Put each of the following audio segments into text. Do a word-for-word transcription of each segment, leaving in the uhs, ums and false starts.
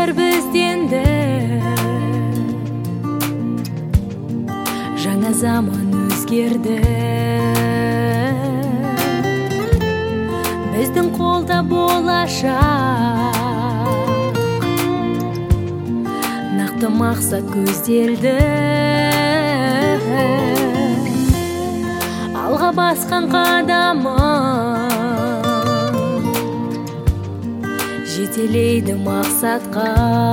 жастар бізденді, жаңа заман өзгерді. Біздің қолда болашақ, нақты мақсат көзделді. Алға басқан қадамың жетелейді мақсатқа.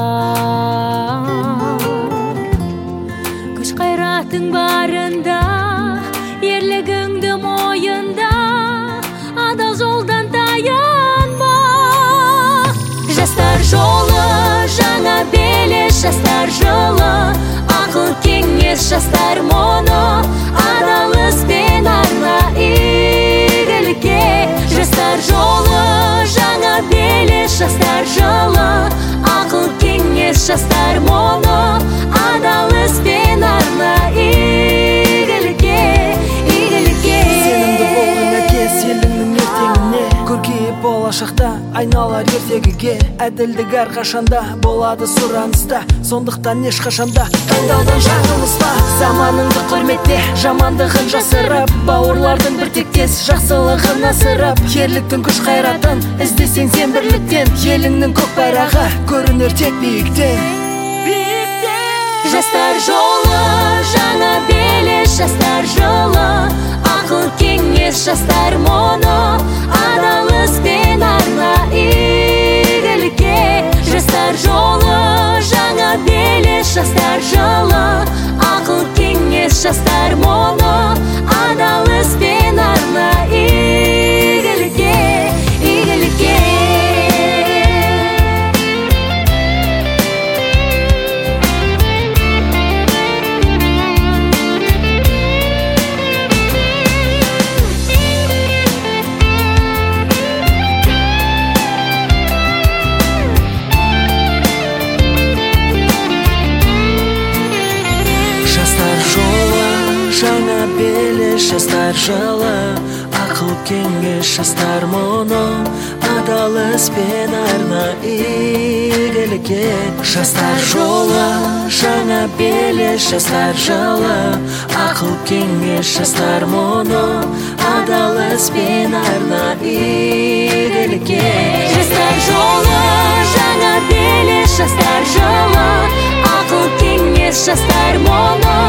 Күш қайратың барында, ерлігіңді мойында, адал жолдан таянба. Жастар жолы жаңа белес, жастар жылы ақыл кеңес, жастар мұны адал іспен арна игілікке. Жастар жолы жаңа белес, жастар жылы ақыл кеңес, жастар мұны адал іспен арна игілікке, игілікке. Сенімді болған әкес еліңнің ертеңіне, көркейіп болашақта айналар ертегіге. Әділдік әрқашанда болады сұраныста, сондықтан ешқашанда таңдаудан жаңылыспа. Заманыңды құрметте, жамандығын жасырып, бауырлардың бір тектес жақсылығын асырып. Ерліктің күш қайратын іздесең сен бірліктен, еліңнің көк байрағы көрінер тек биіктен. Жастар жолы жаңа белес, жастар жылы ақыл кеңес, жастар мұны адал іспен арна игілікке. Жастар жолы жаңа белес, жастар жылы ақыл кеңес, жастар мұны адал іспен арна игілікке, игілікке. Жаңа белес, жастар жылы ақыл кеңес, жастар мұны адал іспен арна игілікке. Жастар жолы жаңа белес, жастар жылы ақыл кеңес, жастар мұны адал іспен арна игілікке. Жастар жолы жаңа белес, жастар жылы ақыл кеңес, жастар мұны